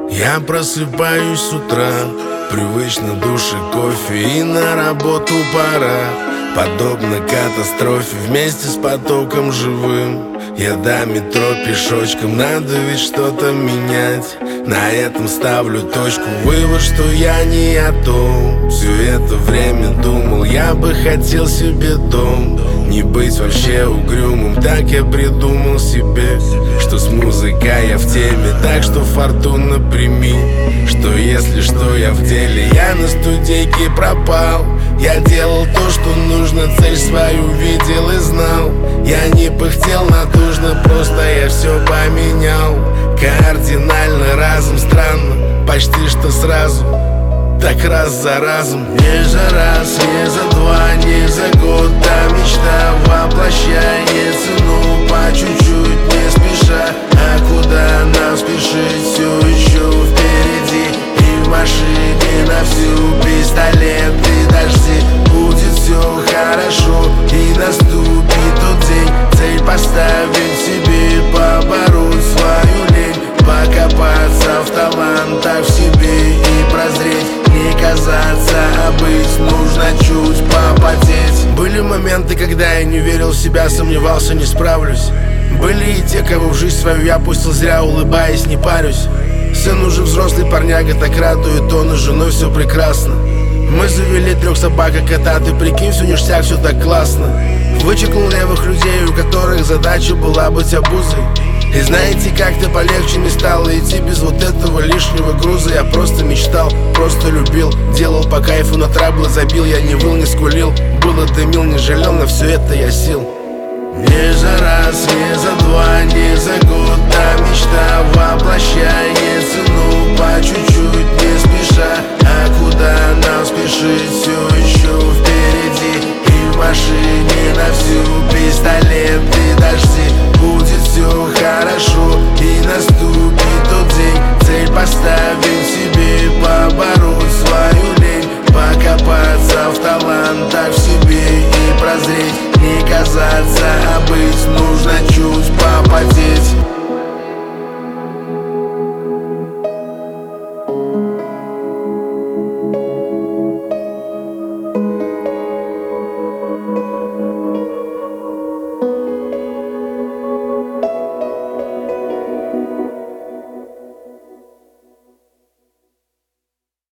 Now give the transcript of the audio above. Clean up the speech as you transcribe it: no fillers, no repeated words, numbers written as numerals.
Я просыпаюсь с утра, привычно душ и кофе, и на работу пора. Подобно катастрофе, вместе с потоком живым. Я до метро пешочком, надо ведь что-то менять. На этом ставлю точку, вывод, что я не о том. Все это время думал, я бы хотел себе дом. Не быть вообще угрюмым, так я придумал себе, что с музыкой я в теме, так что фортуна прими. Что если что, я в деле, я на студийке пропал. Я делал то, что нужно, цель свою видел и знал. Я не пыхтел натужно, просто я все поменял. Кардинально, разом, странно, почти что сразу. Так раз за разом. Не за раз, не за два, не за год. Та мечта воплощается, ну по чуть-чуть, не спеша. А куда нам спешить, все еще впереди. И в машине на всю пистолет и дожди. Будет все хорошо, и наступит тот день. Цель поставить себе, побороть свою лень. Покопаться в талантах в себе и прозреть. Не казаться, а быть нужно чуть попотеть. Были моменты, когда я не верил в себя, сомневался, не справлюсь. Были и те, кого в жизнь свою я пустил зря, улыбаясь, не парюсь. Сын уже взрослый парняга, так радует он, и с женой все прекрасно. Мы завели 3 собак и кота, ты прикинь, все ништяк, все так классно. Вычеркнул левых людей, у которых задача была быть обузой. И знаете, как-то полегче не стало идти без вот этого лишнего груза. Я просто мечтал, просто любил, делал по кайфу, на траблы забил. Я не выл, не скулил, было дымил, не жалел, на все это я сил. Не за раз, не за два, не за год, та мечта